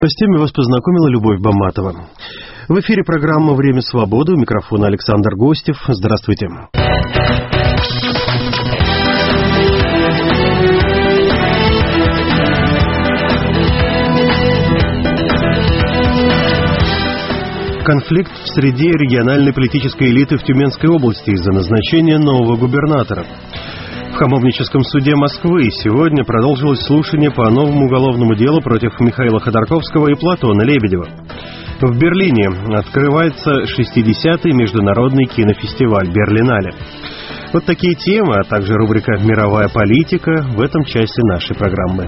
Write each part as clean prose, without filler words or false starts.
С теми вас познакомила Любовь Баматова. В эфире программа «Время свободы». У микрофона Александр Гостев. Здравствуйте. Конфликт в среде региональной политической элиты в Тюменской области из-за назначения нового губернатора. В Хамовническом суде Москвы сегодня продолжилось слушание по новому уголовному делу против Михаила Ходорковского и Платона Лебедева. В Берлине открывается 60-й международный кинофестиваль «Берлинале». Вот такие темы, а также рубрика «Мировая политика» в этом часе нашей программы.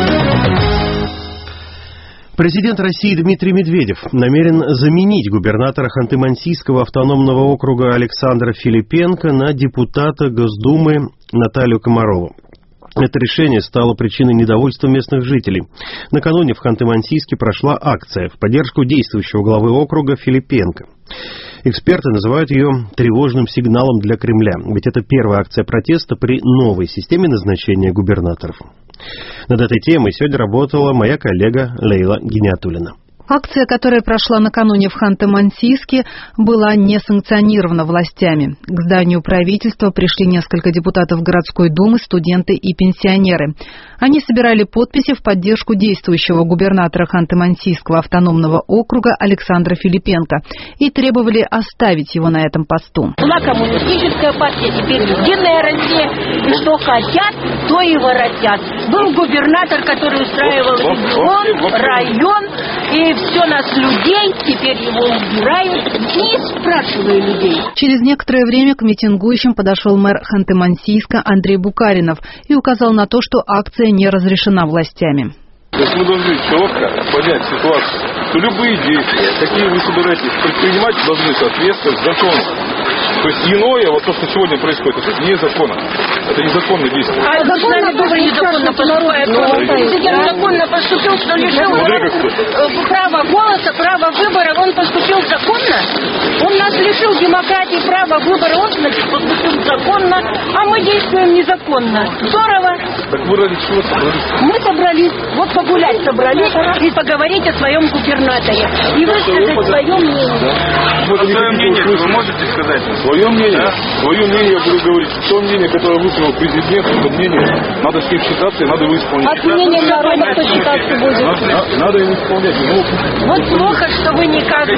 Президент России Дмитрий Медведев намерен заменить губернатора Ханты-Мансийского автономного округа Александра Филипенко на депутата Госдумы Наталью Комарову. Это решение стало причиной недовольства местных жителей. Накануне в Ханты-Мансийске прошла акция в поддержку действующего главы округа Филипенко. Эксперты называют ее тревожным сигналом для Кремля, ведь это первая акция протеста при новой системе назначения губернаторов. Над этой темой сегодня работала моя коллега Лейла Гиниатуллина. Акция, которая прошла накануне в Ханты-Мансийске, была не санкционирована властями. К зданию правительства пришли несколько депутатов городской думы, студенты и пенсионеры. Они собирали подписи в поддержку действующего губернатора Ханты-Мансийского автономного округа Александра Филипенко и требовали оставить его на этом посту. Была коммунистическая партия, теперь Единая Россия. И что хотят, то и воротят. Был губернатор, который устраивал регион, район, и все нас людей, теперь его убирают, не спрашивая людей. Через некоторое время к митингующим подошел мэр Ханты-Мансийска Андрей Букаринов и указал на то, что акция не разрешена властями. То есть мы должны четко понять ситуацию, что любые действия, какие вы собираетесь предпринимать, должны соответствовать закону. То есть иное, вот то, что сегодня происходит, это незаконно. Это незаконное действие. А законно тоже незаконно поступает. Президент законно поступил, что лишил права голоса, права выбора. Он поступил законно. Он нас лишил демократии, права выбора. Он, значит, поступил законно, а мы действуем незаконно. Здорово. Так вы ради чего собрались? Мы собрались, вот погулять собрались и поговорить о своем губернаторе. И высказать свое мнение. Да. Свое мнение вы можете сказать? Свое мнение? Да. Свое мнение, я буду говорить. То мнение, которое высказал президент, это мнение. Надо с ним считаться и надо его исполнять. От мнения народа кто считаться будет? Надо его исполнять. Вот плохо, что вы никогда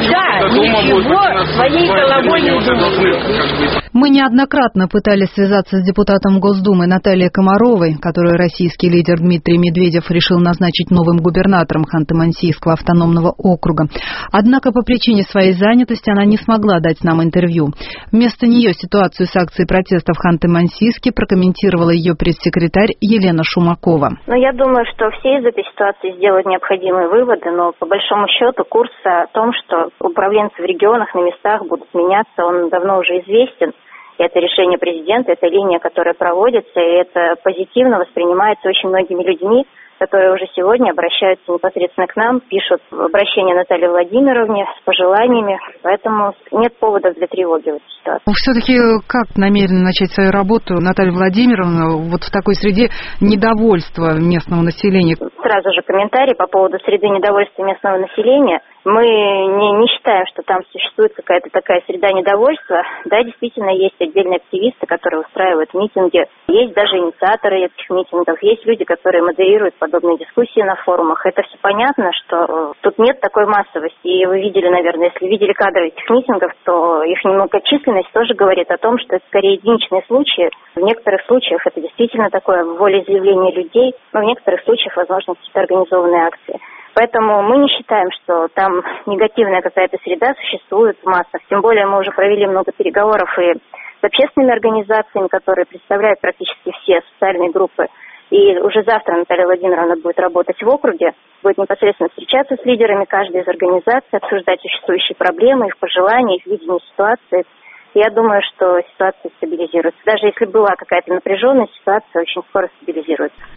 ничего своей головой не думаете. Мы неоднократно пытались связаться с депутатом Госдумы Натальей Комаровой, которую российский лидер Дмитрий Медведев решил назначить новым губернатором Ханты-Мансийского автономного округа. Однако по причине своей занятости она не смогла дать нам интервью. Вместо нее ситуацию с акцией протеста в Ханты-Мансийске прокомментировала ее пресс-секретарь Елена Шумакова. Я думаю, что все из этой ситуации сделают необходимые выводы, но по большому счету курс о том, что управленцы в регионах на местах будут меняться, он давно уже известен. Это решение президента, это линия, которая проводится, и это позитивно воспринимается очень многими людьми, которые уже сегодня обращаются непосредственно к нам, пишут обращение Наталье Владимировне с пожеланиями, поэтому нет поводов для тревоги в этой ситуации. Все-таки как намерены начать свою работу Наталья Владимировна вот в такой среде недовольства местного населения? Сразу же комментарий по поводу среды недовольства местного населения. Мы не считаем, что там существует какая-то такая среда недовольства. Да, действительно, есть отдельные активисты, которые устраивают митинги. Есть даже инициаторы этих митингов. Есть люди, которые модерируют подобные дискуссии на форумах. Это все понятно, что тут нет такой массовости. И вы видели, наверное, если видели кадры этих митингов, то их немногочисленность тоже говорит о том, что это скорее единичные случаи. В некоторых случаях это действительно такое волеизъявление людей, но в некоторых случаях, возможно, какие-то организованные акции. Поэтому мы не считаем, что там негативная какая-то среда существует в массах. Тем более мы уже провели много переговоров и с общественными организациями, которые представляют практически все социальные группы. И уже завтра Наталья Владимировна будет работать в округе, будет непосредственно встречаться с лидерами каждой из организаций, обсуждать существующие проблемы, их пожелания, их видение ситуации. Я думаю, что ситуация стабилизируется. Даже если была какая-то напряженность, ситуация очень скоро стабилизируется.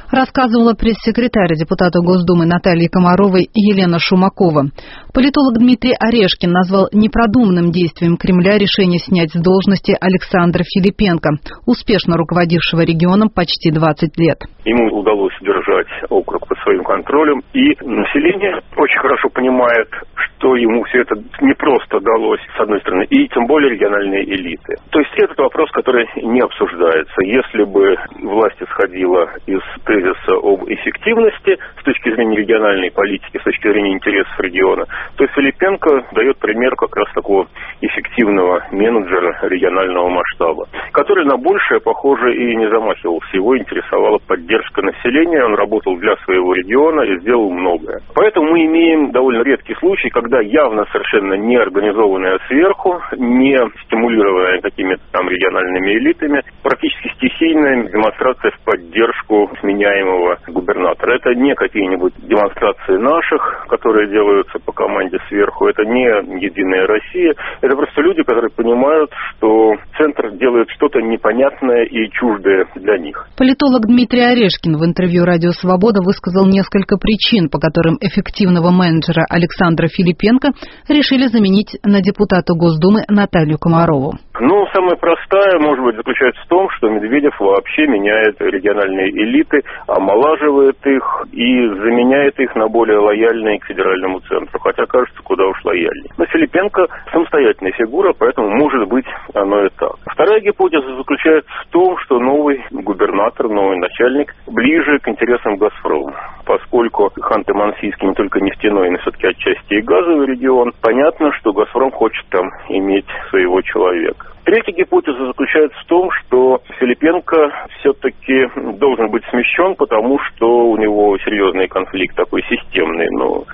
Рассказывала пресс-секретарь депутата Госдумы Натальи Комаровой Елена Шумакова. Политолог Дмитрий Орешкин назвал непродуманным действием Кремля решение снять с должности Александра Филипенко, успешно руководившего регионом почти 20 лет. Ему удалось держать округ под своим контролем, и население очень хорошо понимает, что ему все это не просто далось, с одной стороны, и тем более региональные элиты. То есть этот вопрос, который не обсуждается. Если бы власть исходила из тезиса об эффективности с точки зрения региональной политики, с точки зрения интересов региона, то Филипенко дает пример как раз такого эффективного менеджера регионального масштаба, который на большее, похоже, и не замахивался. Его интересовала поддержка населения, он работал для своего региона и сделал многое. Поэтому мы имеем довольно редкий случай, когда явно совершенно не организованная сверху, не стимулированная какими-то там региональными элитами, практически стихийная демонстрация в поддержку сменяемого губернатора. Это не какие-нибудь демонстрации наших, которые делаются по команде сверху, это не «Единая Россия», это просто люди, которые понимают, что центр делает что-то непонятное и чуждое для них. Политолог Дмитрий Орешкин в интервью «Радио Свобода» высказал несколько причин, по которым эффективного менеджера Александра Филипенко решили заменить на депутата Госдумы Наталью Комарову. Самая простая, может быть, заключается в том, что Медведев вообще меняет региональные элиты, омолаживает их и заменяет их на более лояльные к федеральному центру, хотя кажется, куда уж лояльнее. Но Филипенко самостоятельная фигура, поэтому, может быть, оно и так. Вторая гипотеза заключается в том, что новый губернатор, новый начальник ближе к интересам «Газпрома», поскольку Ханты-Мансийский не только нефтяной, но все-таки отчасти и газовый регион, понятно, что «Газпром» хочет там иметь своего человека. Третья гипотеза заключается в том, что Филипенко все-таки должен быть смещен, потому что у него серьезный конфликт такой системный.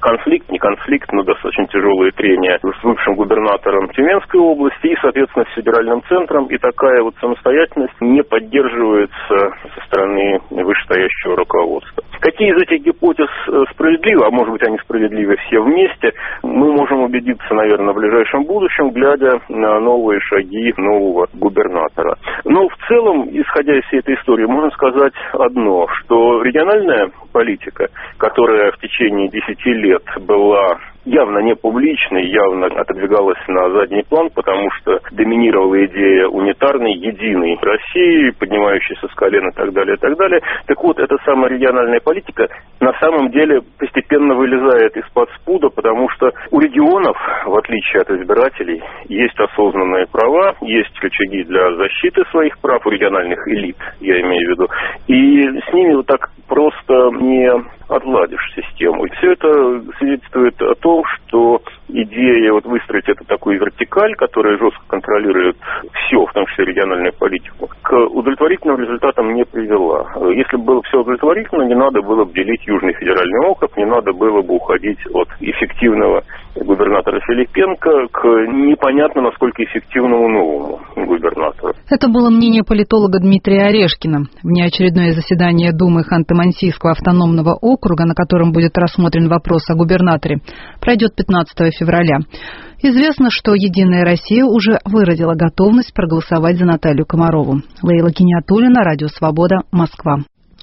Не конфликт, но достаточно тяжелые трения с бывшим губернатором Тюменской области и, соответственно, с федеральным центром. И такая вот самостоятельность не поддерживается со стороны вышестоящего руководства. Какие из этих гипотез справедливы, а может быть они справедливы все вместе, мы можем убедиться, наверное, в ближайшем будущем, глядя на новые шаги нового губернатора. Но в целом, исходя из всей этой истории, можно сказать одно, что региональная политика, которая в течение 10 лет была явно не публичной, явно отодвигалась на задний план, потому что доминировала идея унитарной, единой России, поднимающейся с колен и так далее, и так далее. Так вот, эта самая региональная политика на самом деле постепенно вылезает из-под спуда, потому что у регионов, в отличие от избирателей, есть осознанные права, есть рычаги для защиты своих прав, у региональных элит, я имею в виду, и с ними вот так просто не отладишь систему. И все это свидетельствует о том, что идея выстроить эту такую вертикаль, которая жестко контролирует все, в том числе региональную политику, к удовлетворительным результатам не привела. Если бы было все удовлетворительно, не надо было бы делить Южный федеральный округ, не надо было бы уходить от эффективного губернатора Филипенко к непонятно насколько эффективному новому губернатору. Это было мнение политолога Дмитрия Орешкина. Внеочередное заседание Думы Ханты-Мансийского автономного округа, на котором будет рассмотрен вопрос о губернаторе, пройдет 15 февраля. Известно, что «Единая Россия» уже выразила готовность проголосовать за Наталью Комарову. Лейла Гиниатуллина, Радио Свобода, Москва.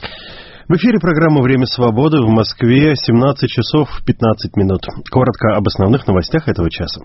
В эфире программа «Время свободы» в Москве, 17 часов 15 минут. Коротко об основных новостях этого часа.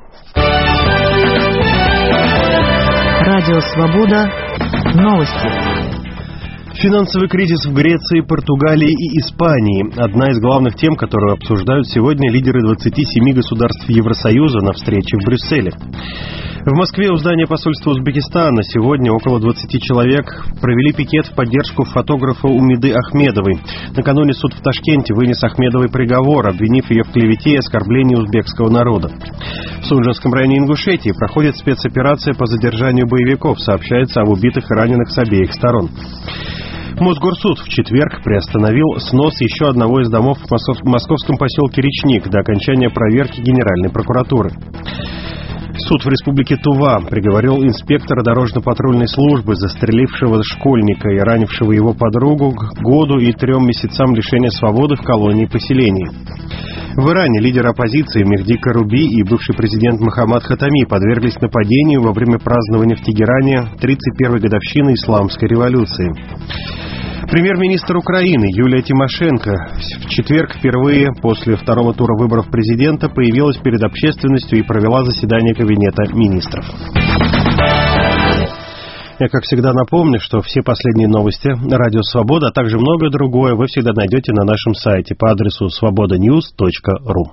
Радио Свобода. Новости. Финансовый кризис в Греции, Португалии и Испании – одна из главных тем, которую обсуждают сегодня лидеры 27 государств Евросоюза на встрече в Брюсселе. В Москве у здания посольства Узбекистана сегодня около 20 человек провели пикет в поддержку фотографа Умиды Ахмедовой. Накануне суд в Ташкенте вынес Ахмедовой приговор, обвинив ее в клевете и оскорблении узбекского народа. В Судженском районе Ингушетии проходит спецоперация по задержанию боевиков, сообщается об убитых и раненых с обеих сторон. Мосгорсуд в четверг приостановил снос еще одного из домов в московском поселке Речник до окончания проверки Генеральной прокуратуры. Суд в республике Тува приговорил инспектора дорожно-патрульной службы, застрелившего школьника и ранившего его подругу, к году и 3 месяцам лишения свободы в колонии поселений. В Иране лидер оппозиции Мехди Каруби и бывший президент Мохаммад Хатами подверглись нападению во время празднования в Тегеране 31-й годовщины Исламской революции. Премьер-министр Украины Юлия Тимошенко в четверг впервые после второго тура выборов президента появилась перед общественностью и провела заседание Кабинета министров. Я, как всегда, напомню, что все последние новости Радио Свобода, а также многое другое вы всегда найдете на нашем сайте по адресу svobodanews.ru.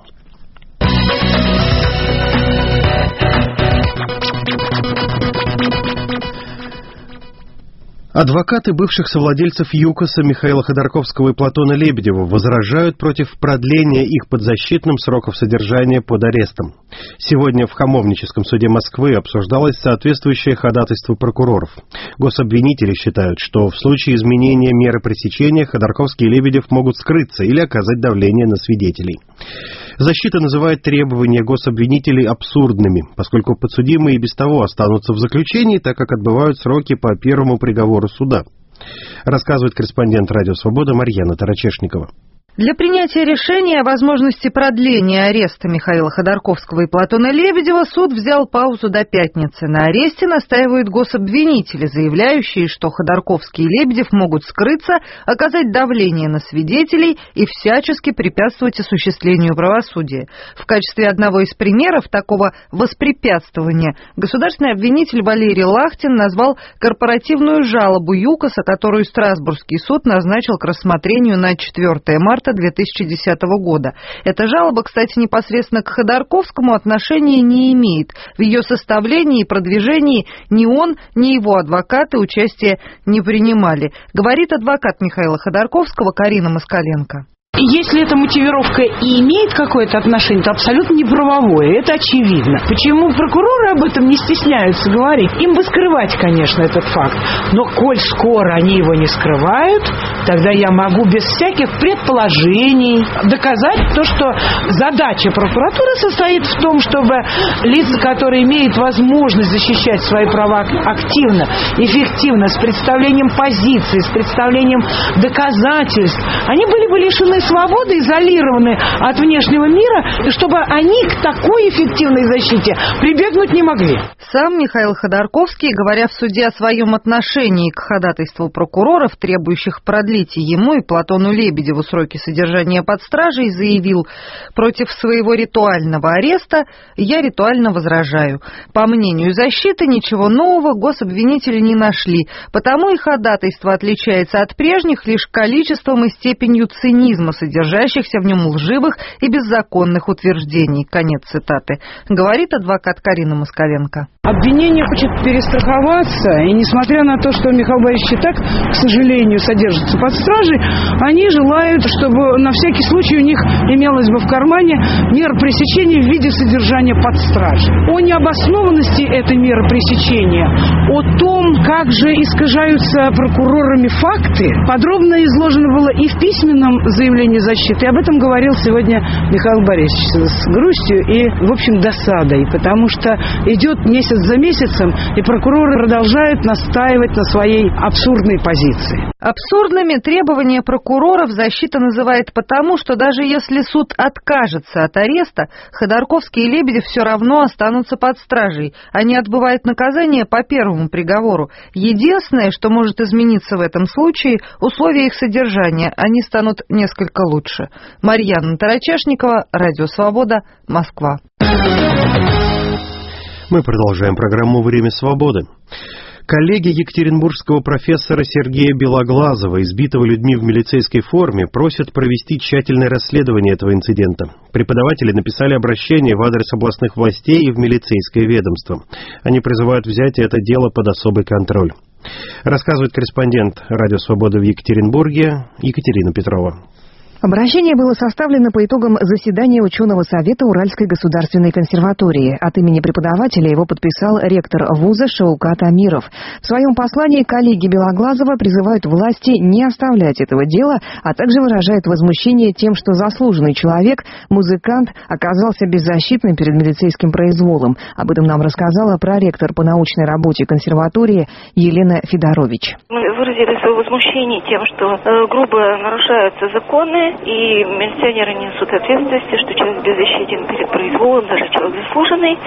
Адвокаты бывших совладельцев ЮКОСа Михаила Ходорковского и Платона Лебедева возражают против продления их подзащитным сроков содержания под арестом. Сегодня в Хамовническом суде Москвы обсуждалось соответствующее ходатайство прокуроров. Гособвинители считают, что в случае изменения меры пресечения Ходорковский и Лебедев могут скрыться или оказать давление на свидетелей. Защита называет требования гособвинителей абсурдными, поскольку подсудимые и без того останутся в заключении, так как отбывают сроки по первому приговору суда. Рассказывает корреспондент Радио Свобода Марьяна Тарачешникова. Для принятия решения о возможности продления ареста Михаила Ходорковского и Платона Лебедева суд взял паузу до пятницы. На аресте настаивают гособвинители, заявляющие, что Ходорковский и Лебедев могут скрыться, оказать давление на свидетелей и всячески препятствовать осуществлению правосудия. В качестве одного из примеров такого воспрепятствования государственный обвинитель Валерий Лахтин назвал корпоративную жалобу ЮКОСа, которую Страсбургский суд назначил к рассмотрению на 4 марта 2010 года. Эта жалоба, кстати, непосредственно к Ходорковскому отношения не имеет. В ее составлении и продвижении ни он, ни его адвокаты участия не принимали, говорит адвокат Михаила Ходорковского Карина Москаленко. Если эта мотивировка и имеет какое-то отношение, то абсолютно не правовое, это очевидно. Почему прокуроры об этом не стесняются говорить? Им бы скрывать, конечно, этот факт. Но коль скоро они его не скрывают, тогда я могу без всяких предположений доказать то, что задача прокуратуры состоит в том, чтобы лица, которые имеют возможность защищать свои права активно, эффективно, с представлением позиции, с представлением доказательств, они были бы лишены свободы, изолированы от внешнего мира, чтобы они к такой эффективной защите прибегнуть не могли. Сам Михаил Ходорковский, говоря в суде о своем отношении к ходатайству прокуроров, требующих продлить ему и Платону Лебедеву сроки содержания под стражей, заявил: «Против своего ритуального ареста я ритуально возражаю. По мнению защиты, ничего нового гособвинители не нашли, потому и ходатайство отличается от прежних лишь количеством и степенью цинизма, содержащихся в нем лживых и беззаконных утверждений». Конец цитаты. Говорит адвокат Карина Москаленко. Обвинение хочет перестраховаться, и несмотря на то, что Михаил Борисович и так, к сожалению, содержится под стражей, они желают, чтобы на всякий случай у них имелась бы в кармане мера пресечения в виде содержания под стражей. О необоснованности этой меры пресечения, о том, как же искажаются прокурорами факты, подробно изложено было и в письменном заявлении защиты. И об этом говорил сегодня Михаил Борисович с грустью и, в общем, досадой, потому что идет месяц за месяцем, и прокуроры продолжают настаивать на своей абсурдной позиции. Абсурдными требования прокуроров защита называет потому, что даже если суд откажется от ареста, Ходорковский и Лебедев все равно останутся под стражей. Они отбывают наказание по первому приговору. Единственное, что может измениться в этом случае, условия их содержания. Они станут несколько лучше. Марьяна Тарачешникова, Радио Свобода, Москва. Мы продолжаем программу «Время свободы». Коллеги екатеринбургского профессора Сергея Белоглазова, избитого людьми в милицейской форме, просят провести тщательное расследование этого инцидента. Преподаватели написали обращение в адрес областных властей и в милицейское ведомство. Они призывают взять это дело под особый контроль. Рассказывает корреспондент Радио Свобода в Екатеринбурге Екатерина Петрова. Обращение было составлено по итогам заседания ученого совета Уральской государственной консерватории. От имени преподавателя его подписал ректор вуза Шаукат Амиров. В своем послании коллеги Белоглазова призывают власти не оставлять этого дела, а также выражают возмущение тем, что заслуженный человек, музыкант, оказался беззащитным перед милицейским произволом. Об этом нам рассказала проректор по научной работе консерватории Елена Федорович. Мы выразили свое возмущение тем, что грубо нарушаются законы, и милиционеры несут ответственность, что человек беззащитен перед произволом, даже человек заслуженный.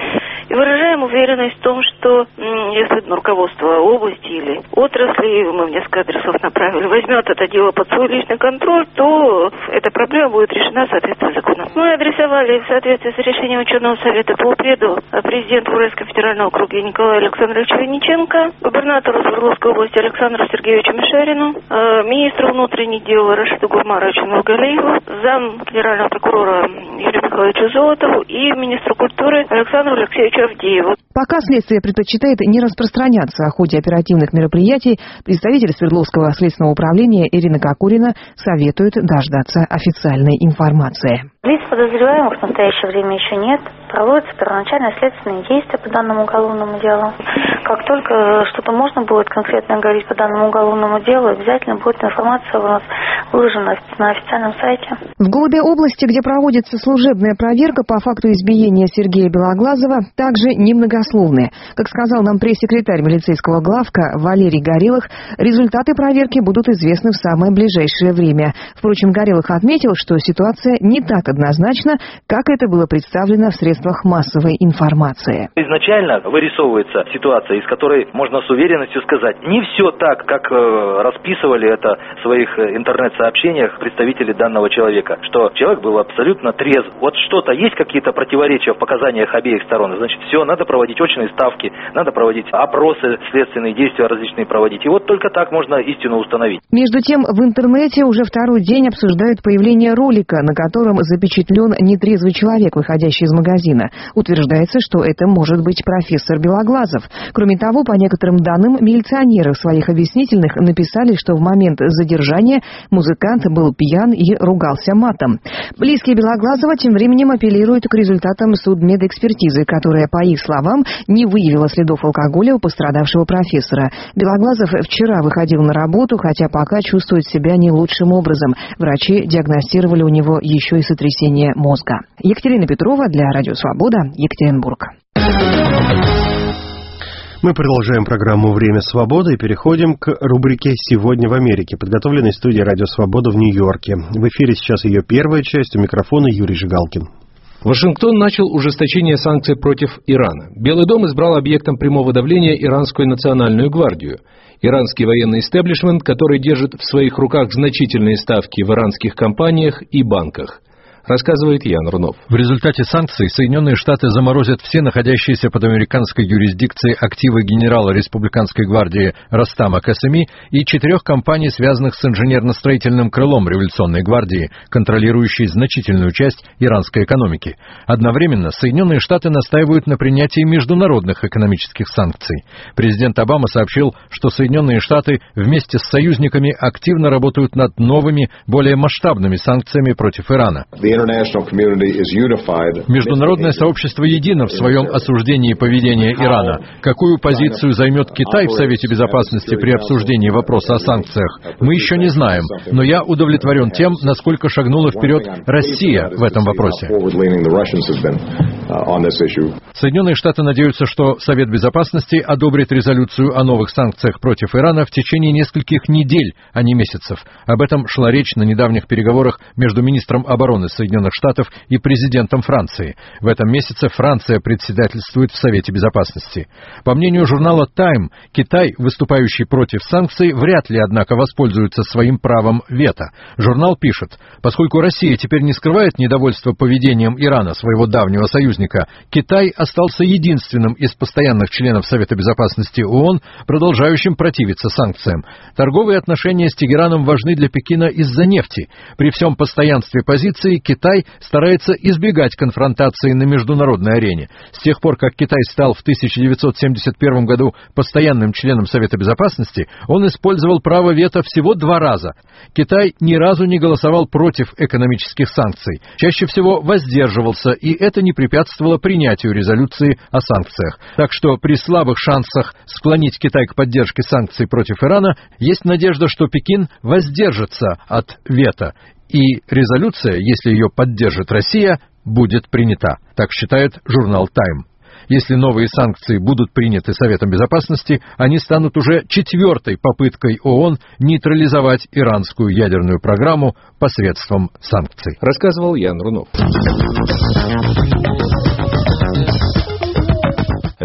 И выражаем уверенность в том, что если руководство области или отрасли, мы в несколько адресов направили, возьмет это дело под свой личный контроль, то эта проблема будет решена в соответствии с законом. Мы адресовали в соответствии с решением ученого совета полпреду президенту Уральского федерального округа Николаю Александровичу Винниченко, губернатору Свердловской области Александру Сергеевичу Мишарину, министру внутренних дел Рашиду Гурмаровичу Нургалиеву, зам генерального прокурора Юрию Михайловичу Золотову и министру культуры Александру Алексеевичу Авдееву. Пока следствие предпочитает не распространяться о ходе оперативных мероприятий, представитель Свердловского следственного управления Ирина Кокорина советует дождаться официальной информации. Лиц подозреваемых в настоящее время еще нет. Проводятся первоначальные следственные действия по данному уголовному делу. Как только что-то можно будет конкретно говорить по данному уголовному делу, обязательно будет информация у нас выложена на официальном сайте. В Голубой области, где проводится служебная проверка по факту избиения Сергея Белоглазова, также немногословны. Как сказал нам пресс-секретарь милицейского главка Валерий Горелых, результаты проверки будут известны в самое ближайшее время. Впрочем, Горелых отметил, что ситуация не так однозначна, как это было представлено в средствах массовой информации. Изначально вырисовывается ситуация, из которой можно с уверенностью сказать, не все так, как расписывали это в своих интернет-сообщениях представители данного человека, что человек был абсолютно трезв. Вот что-то, есть какие-то противоречия в показаниях обеих сторон, значит, все, надо проводить очные ставки, надо проводить опросы, следственные действия различные проводить. И вот только так можно истину установить. Между тем, в интернете уже второй день обсуждают появление ролика, на котором запечатлен нетрезвый человек, выходящий из магазина. Утверждается, что это может быть профессор Белоглазов. Кроме того, по некоторым данным, милиционеры в своих объяснительных написали, что в момент задержания музыкант был пьян и ругался матом. Близкие Белоглазова тем временем апеллируют к результатам судмедэкспертизы, которая, по их словам, не выявила следов алкоголя у пострадавшего профессора. Белоглазов вчера выходил на работу, хотя пока чувствует себя не лучшим образом. Врачи диагностировали у него еще и сотрясение мозга. Екатерина Петрова для Радио Свобода, Екатеринбург. Мы продолжаем программу «Время свободы» и переходим к рубрике «Сегодня в Америке», подготовленной студией «Радио Свобода» в Нью-Йорке. В эфире сейчас ее первая часть, у микрофона Юрий Жигалкин. Вашингтон начал ужесточение санкций против Ирана. Белый дом избрал объектом прямого давления Иранскую национальную гвардию. Иранский военный истеблишмент, который держит в своих руках значительные ставки в иранских компаниях и банках. Рассказывает Ян Рунов. В результате санкций Соединенные Штаты заморозят все находящиеся под американской юрисдикцией активы генерала республиканской гвардии Ростама Касеми и 4 компаний, связанных с инженерно-строительным крылом революционной гвардии, контролирующей значительную часть иранской экономики. Одновременно Соединенные Штаты настаивают на принятии международных экономических санкций. Президент Обама сообщил, что Соединенные Штаты вместе с союзниками активно работают над новыми, более масштабными санкциями против Ирана. Международное сообщество едино в своем осуждении поведения Ирана. Какую позицию займет Китай в Совете Безопасности при обсуждении вопроса о санкциях, мы еще не знаем, но я удовлетворен тем, насколько шагнула вперед Россия в этом вопросе. Соединенные Штаты надеются, что Совет Безопасности одобрит резолюцию о новых санкциях против Ирана в течение нескольких недель, а не месяцев. Об этом шла речь на недавних переговорах между министром обороны Соединенных Штатов и президентом Франции. В этом месяце Франция председательствует в Совете Безопасности. По мнению журнала Time, Китай, выступающий против санкций, вряд ли, однако, воспользуется своим правом вето. Журнал пишет, поскольку Россия теперь не скрывает недовольство поведением Ирана, своего давнего союзника, Китай остался единственным из постоянных членов Совета Безопасности ООН, продолжающим противиться санкциям. Торговые отношения с Тегераном важны для Пекина из-за нефти. При всем постоянстве позиции Китай старается избегать конфронтации на международной арене. С тех пор, как Китай стал в 1971 году постоянным членом Совета Безопасности, он использовал право вето всего 2 раза. Китай ни разу не голосовал против экономических санкций, чаще всего воздерживался, и это не препятствовало принятию резолюции о санкциях. Так что при слабых шансах склонить Китай к поддержке санкций против Ирана, есть надежда, что Пекин воздержится от вето, и резолюция, если ее поддержит Россия, будет принята. Так считает журнал Time. Если новые санкции будут приняты Советом Безопасности, они станут уже 4-й попыткой ООН нейтрализовать иранскую ядерную программу посредством санкций. Рассказывал Ян Рунов.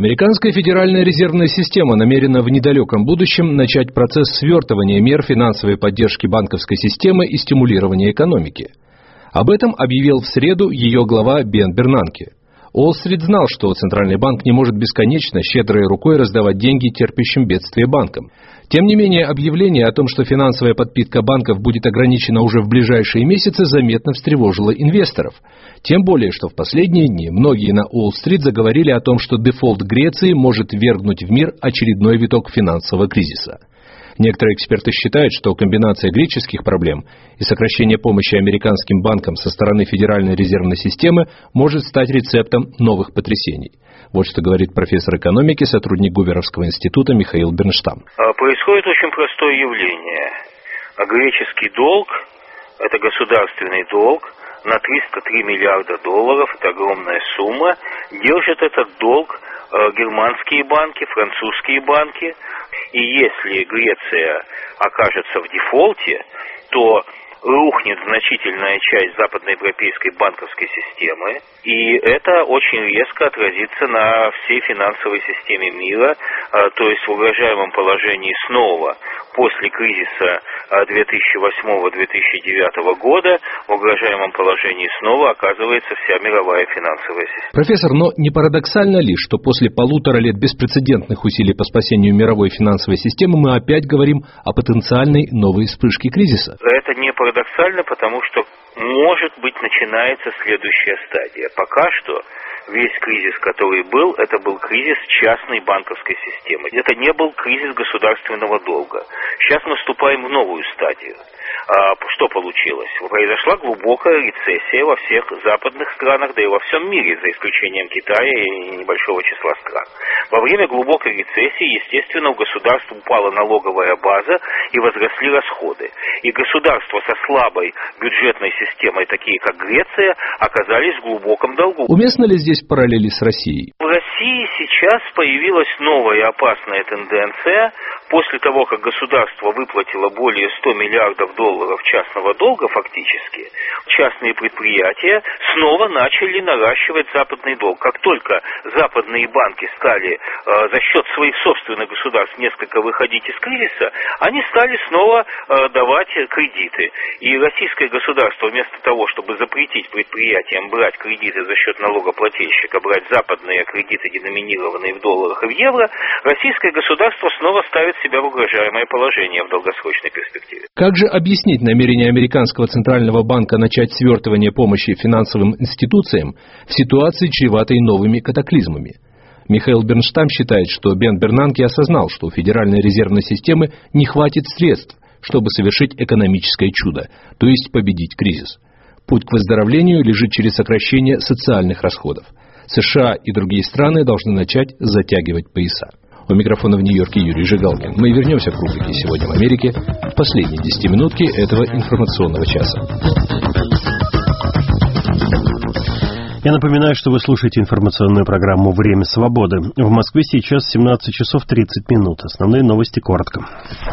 Американская федеральная резервная система намерена в недалеком будущем начать процесс свертывания мер финансовой поддержки банковской системы и стимулирования экономики. Об этом объявил в среду ее глава Бен Бернанке. Уолл-стрит знал, что Центральный банк не может бесконечно щедрой рукой раздавать деньги терпящим бедствие банкам. Тем не менее, объявление о том, что финансовая подпитка банков будет ограничена уже в ближайшие месяцы, заметно встревожило инвесторов. Тем более, что в последние дни многие на Уолл-стрит заговорили о том, что дефолт Греции может ввергнуть в мир очередной виток финансового кризиса. Некоторые эксперты считают, что комбинация греческих проблем и сокращение помощи американским банкам со стороны Федеральной резервной системы может стать рецептом новых потрясений. Вот что говорит профессор экономики, сотрудник Гуверовского института Михаил Бернштам. Происходит очень простое явление. Греческий долг, это государственный долг, на 303 миллиарда долларов, это огромная сумма, держит этот долг германские банки, французские банки. И если Греция окажется в дефолте, то рухнет значительная часть западноевропейской банковской системы, и это очень резко отразится на всей финансовой системе мира, то есть в угрожаемом положении снова после кризиса 2008-2009 года в угрожаемом положении снова оказывается вся мировая финансовая система. Профессор, но не парадоксально ли, что после 1,5 лет беспрецедентных усилий по спасению мировой финансовой системы мы опять говорим о потенциальной новой вспышке кризиса? Это не парадоксально, потому что, может быть, начинается следующая стадия. Пока что весь кризис, который был, это был кризис частной банковской системы. Это не был кризис государственного долга. Сейчас мы вступаем в новую стадию. Что получилось? Произошла глубокая рецессия во всех западных странах, да и во всем мире, за исключением Китая и небольшого числа стран. Во время глубокой рецессии, естественно, у государства упала налоговая база и возросли расходы. И государства со слабой бюджетной системой, такие как Греция, оказались в глубоком долгу. Уместно ли здесь параллели с Россией? В России сейчас появилась новая опасная тенденция. После того, как государство выплатило более 100 миллиардов долларов частного долга фактически, частные предприятия снова начали наращивать западный долг. Как только западные банки стали за счет своих собственных государств несколько выходить из кризиса, они стали снова давать кредиты. И российское государство вместо того, чтобы запретить предприятиям брать кредиты за счет налогоплательщика, брать западные кредиты, деноминированные в долларах и в евро, российское государство снова ставит себя в угрожаемое положение в долгосрочной перспективе. Как же объяснить намерение американского центрального банка начать свертывание помощи финансовым институциям в ситуации, чреватой новыми катаклизмами? Михаил Бернштам считает, что Бен Бернанке осознал, что у Федеральной резервной системы не хватит средств, чтобы совершить экономическое чудо, то есть победить кризис. Путь к выздоровлению лежит через сокращение социальных расходов. США и другие страны должны начать затягивать пояса. У микрофона в Нью-Йорке Юрий Жигалкин. Мы вернемся к рубрике «Сегодня в Америке» в последней 10-минутке этого информационного часа. Я напоминаю, что вы слушаете информационную программу «Время свободы». В Москве сейчас 17 часов 30 минут. Основные новости коротко.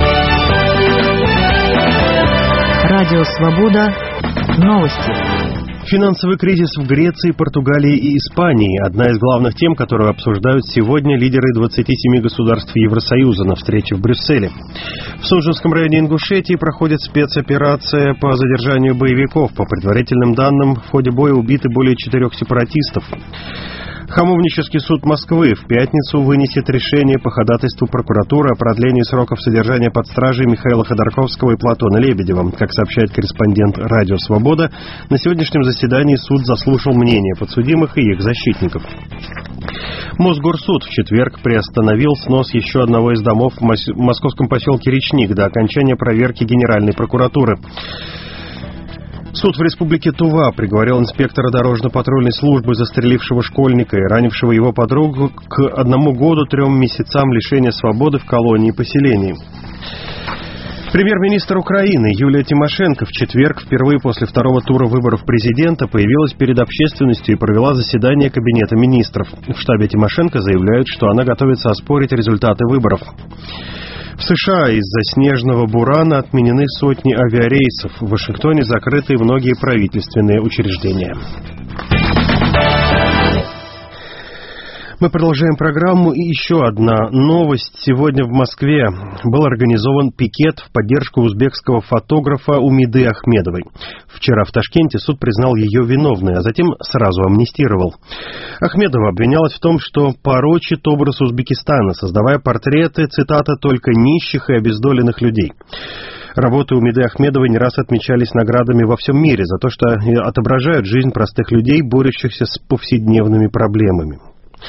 Радио «Свобода». Новости. Финансовый кризис в Греции, Португалии и Испании – одна из главных тем, которую обсуждают сегодня лидеры 27 государств Евросоюза на встрече в Брюсселе. В Судженском районе Ингушетии проходит спецоперация по задержанию боевиков. По предварительным данным, в ходе боя убиты более 4 сепаратистов. Хамовнический суд Москвы в пятницу вынесет решение по ходатайству прокуратуры о продлении сроков содержания под стражей Михаила Ходорковского и Платона Лебедева. Как сообщает корреспондент «Радио Свобода», на сегодняшнем заседании суд заслушал мнение подсудимых и их защитников. Мосгорсуд в четверг приостановил снос еще одного из домов в московском поселке Речник до окончания проверки Генеральной прокуратуры. Суд в республике Тува приговорил инспектора дорожно-патрульной службы, застрелившего школьника и ранившего его подругу, к 1 году 3 месяцам лишения свободы в колонии и поселении. Премьер-министр Украины Юлия Тимошенко в четверг, впервые после второго тура выборов президента, появилась перед общественностью и провела заседание Кабинета министров. В штабе Тимошенко заявляют, что она готовится оспорить результаты выборов. В США из-за снежного бурана отменены сотни авиарейсов. В Вашингтоне закрыты многие правительственные учреждения. Мы продолжаем программу, и еще одна новость. Сегодня в Москве был организован пикет в поддержку узбекского фотографа Умиды Ахмедовой. Вчера в Ташкенте суд признал ее виновной, а затем сразу амнистировал. Ахмедова обвинялась в том, что порочит образ Узбекистана, создавая портреты, цитата, только нищих и обездоленных людей. Работы Умиды Ахмедовой не раз отмечались наградами во всем мире за то, что отображают жизнь простых людей, борющихся с повседневными проблемами.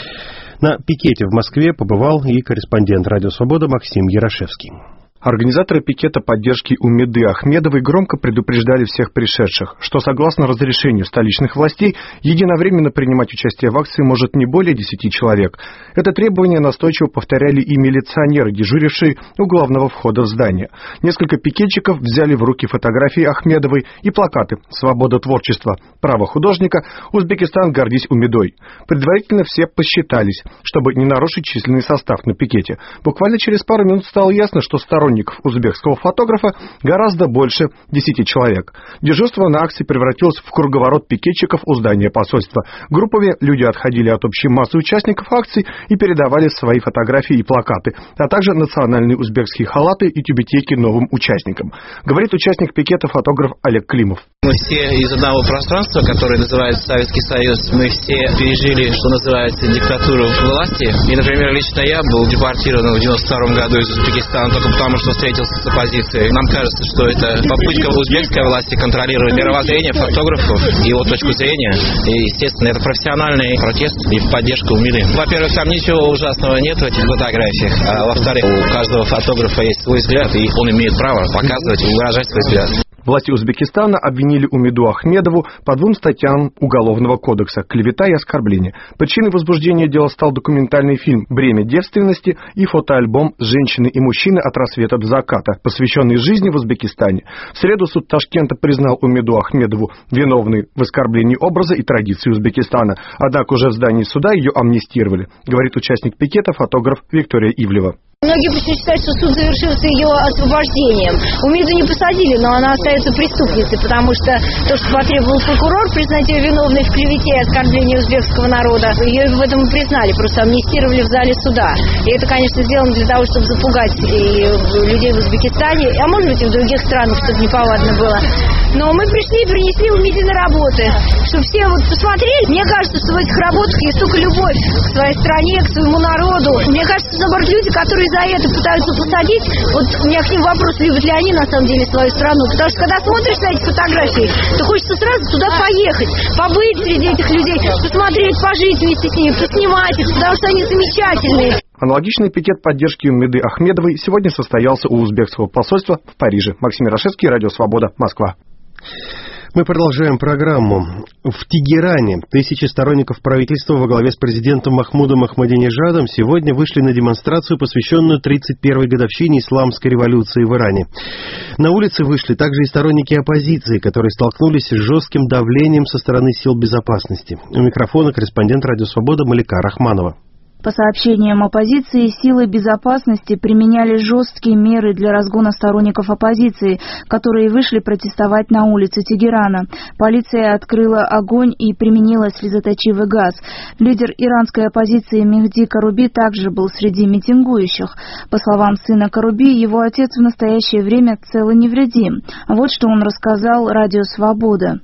На пикете в Москве побывал и корреспондент «Радио Свобода» Максим Ярошевский. Организаторы пикета поддержки Умиды Ахмедовой громко предупреждали всех пришедших, что согласно разрешению столичных властей единовременно принимать участие в акции может не более 10 человек. Это требование настойчиво повторяли и милиционеры, дежурившие у главного входа в здание. Несколько пикетчиков взяли в руки фотографии Ахмедовой и плакаты «Свобода творчества», «Право художника», «Узбекистан, гордись Умидой». Предварительно все посчитались, чтобы не нарушить численный состав на пикете. Буквально через пару минут стало ясно, что сторонников узбекского фотографа гораздо больше 10 человек. Дежурство на акции превратилось в круговорот пикетчиков у здания посольства. Группами люди отходили от общей массы участников акций и передавали свои фотографии и плакаты, а также национальные узбекские халаты и тюбетейки новым участникам. Говорит участник пикета фотограф Олег Климов. Мы все из одного пространства, которое называется Советский Союз. Мы все пережили, что называется, диктатуру власти. И, например, лично я был депортирован в 92 году из Узбекистана только потому, что встретился с оппозицией. Нам кажется, что это попытка узбекской власти контролировать мировоззрение фотографов и его точку зрения. И, естественно, это профессиональный протест и поддержка Умиды. Во-первых, там ничего ужасного нет в этих фотографиях. А во-вторых, у каждого фотографа есть свой взгляд, и он имеет право показывать и выражать свой взгляд. Власти Узбекистана обвинили Умиду Ахмедову по 2 статьям Уголовного кодекса «Клевета» и «Оскорбление». Причиной возбуждения дела стал документальный фильм «Бремя девственности» и фотоальбом «Женщины и мужчины от рассвета до заката», посвященный жизни в Узбекистане. В среду суд Ташкента признал Умиду Ахмедову виновной в оскорблении образа и традиций Узбекистана. Однако уже в здании суда ее амнистировали, говорит участник пикета фотограф Виктория Ивлева. Многие почему считают, что суд завершился ее освобождением. Умиду не посадили, но она остается преступницей, потому что то, что потребовал прокурор, признать ее виновной в клевете и оскорблении узбекского народа, ее в этом и признали, просто амнистировали в зале суда. И это, конечно, сделано для того, чтобы запугать и людей в Узбекистане, а может быть и в других странах, чтобы неповадно было. Но мы пришли и принесли Умидины работы, чтобы все вот посмотрели. Мне кажется, что в этих работах есть только любовь к своей стране, к своему народу. Мне кажется, наоборот, люди, которые за это пытаются посадить, вот у меня к ним вопрос, любят ли они на самом деле свою страну, потому что когда смотришь на эти фотографии, то хочется сразу туда поехать, побыть среди этих людей, посмотреть, пожить вместе с ними, поснимать их, потому что они замечательные. Аналогичный пикет поддержки Умиды Ахмедовой сегодня состоялся у узбекского посольства в Париже. Максим Ярошевский, Радио Свобода, Москва. Мы продолжаем программу. В Тегеране тысячи сторонников правительства во главе с президентом Махмудом Ахмадинежадом сегодня вышли на демонстрацию, посвященную 31-й годовщине исламской революции в Иране. На улицы вышли также и сторонники оппозиции, которые столкнулись с жестким давлением со стороны сил безопасности. У микрофона корреспондент «Радио Свобода» Малика Рахманова. По сообщениям оппозиции, силы безопасности применяли жесткие меры для разгона сторонников оппозиции, которые вышли протестовать на улице Тегерана. Полиция открыла огонь и применила слезоточивый газ. Лидер иранской оппозиции Мехди Каруби также был среди митингующих. По словам сына Каруби, его отец в настоящее время цел и невредим. Вот что он рассказал «Радио Свобода».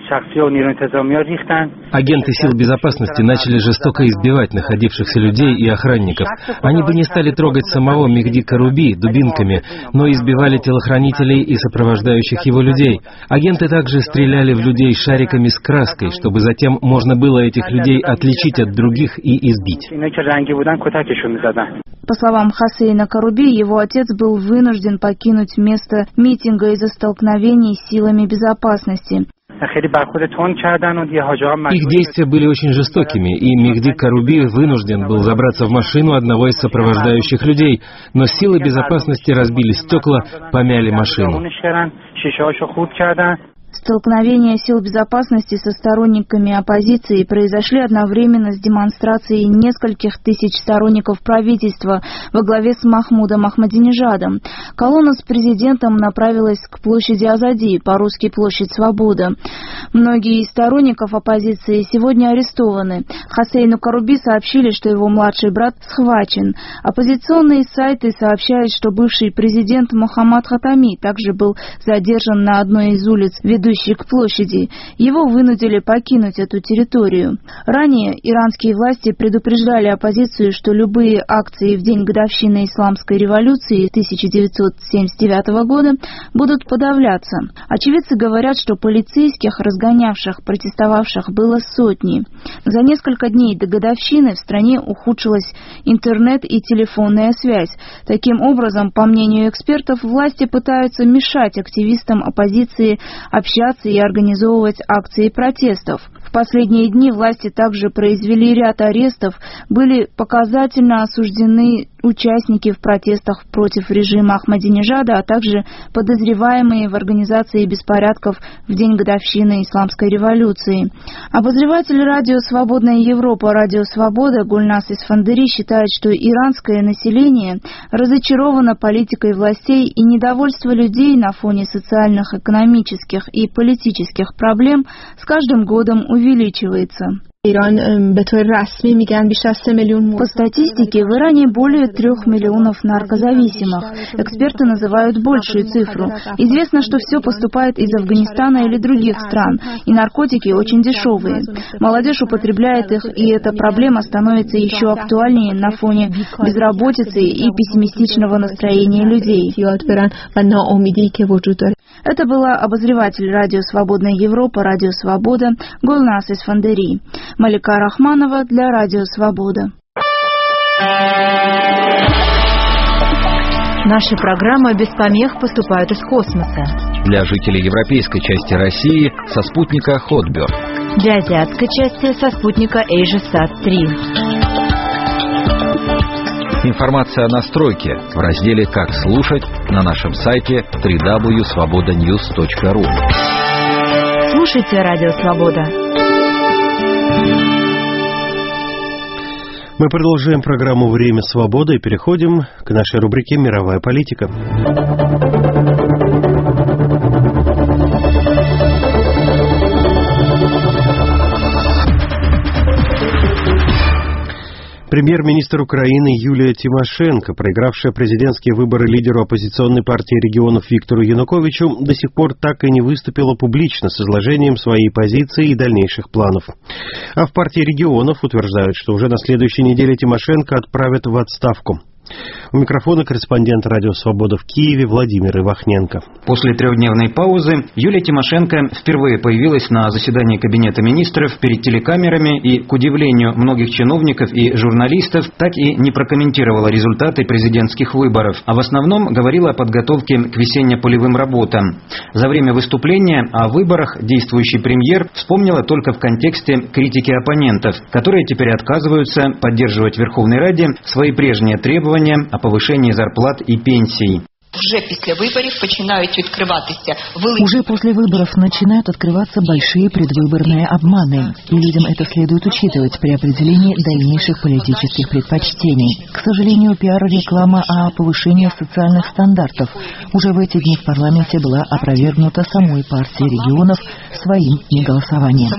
Агенты сил безопасности начали жестоко избивать находившихся людей и охранников. Они бы не стали трогать самого Мехди Каруби дубинками, но избивали телохранителей и сопровождающих его людей. Агенты также стреляли в людей шариками с краской, чтобы затем можно было этих людей отличить от других и избить. По словам Хасейна Каруби, его отец был вынужден покинуть место митинга из-за столкновений с силами безопасности. Их действия были очень жестокими, и Мехди Каруби вынужден был забраться в машину одного из сопровождающих людей, но силы безопасности разбили стекла, помяли машину. Столкновения сил безопасности со сторонниками оппозиции произошли одновременно с демонстрацией нескольких тысяч сторонников правительства во главе с Махмудом Ахмадинежадом. Колонна с президентом направилась к площади Азади, по-русски площадь Свобода. Многие из сторонников оппозиции сегодня арестованы. Хосейну Каруби сообщили, что его младший брат схвачен. Оппозиционные сайты сообщают, что бывший президент Мухаммад Хатами также был задержан на одной из улиц, ведущей к площади. Его вынудили покинуть эту территорию. Ранее иранские власти предупреждали оппозицию, что любые акции в день годовщины Исламской революции 1979 года будут подавляться. Очевидцы говорят, что полицейских, разгонявших протестовавших, было сотни. За несколько дней до годовщины в стране ухудшилась интернет и телефонная связь. Таким образом, по мнению экспертов, власти пытаются мешать активистам оппозиции общаться и организовывать акции протестов. В последние дни власти также произвели ряд арестов, были показательно осуждены участники в протестах против режима Ахмадинежада, а также подозреваемые в организации беспорядков в день годовщины Исламской революции. Обозреватель радио «Свободная Европа» «Радио Свобода» Гульнас Исфандери считает, что иранское население разочаровано политикой властей, и недовольство людей на фоне социальных, экономических и политических проблем с каждым годом увеличивается. По статистике, в Иране более 3 миллионов наркозависимых. Эксперты называют большую цифру. Известно, что все поступает из Афганистана или других стран, и наркотики очень дешевые. Молодежь употребляет их, и эта проблема становится еще актуальнее на фоне безработицы и пессимистичного настроения людей. Это была обозреватель радио «Свободная Европа», «Радио Свобода» Гульнас Исфандери. Малика Рахманова для Радио Свобода. Наши программы без помех поступают из космоса. Для жителей европейской части России со спутника Хотберт. Для азиатской части со спутника AsiaSat-3. Информация о настройке в разделе «Как слушать» на нашем сайте www.svobodanews.ru. Слушайте Радио Свобода. Мы продолжаем программу «Время свободы» и переходим к нашей рубрике «Мировая политика». Премьер-министр Украины Юлия Тимошенко, проигравшая президентские выборы лидеру оппозиционной партии регионов Виктору Януковичу, до сих пор так и не выступила публично с изложением своей позиции и дальнейших планов. А в партии регионов утверждают, что уже на следующей неделе Тимошенко отправят в отставку. У микрофона корреспондент «Радио Свобода» в Киеве Владимир Ивахненко. После трехдневной паузы Юлия Тимошенко впервые появилась на заседании Кабинета министров перед телекамерами и, к удивлению многих чиновников и журналистов, так и не прокомментировала результаты президентских выборов, а в основном говорила о подготовке к весенне-полевым работам. За время выступления о выборах действующий премьер вспомнила только в контексте критики оппонентов, которые теперь отказываются поддерживать в Верховной Раде свои прежние требования о повышении зарплат и пенсий. Уже после выборов начинают открываться большие предвыборные обманы, и людям это следует учитывать при определении дальнейших политических предпочтений. К сожалению, пиар-реклама о повышении социальных стандартов уже в эти дни в парламенте была опровергнута самой партией регионов своим неголосованием.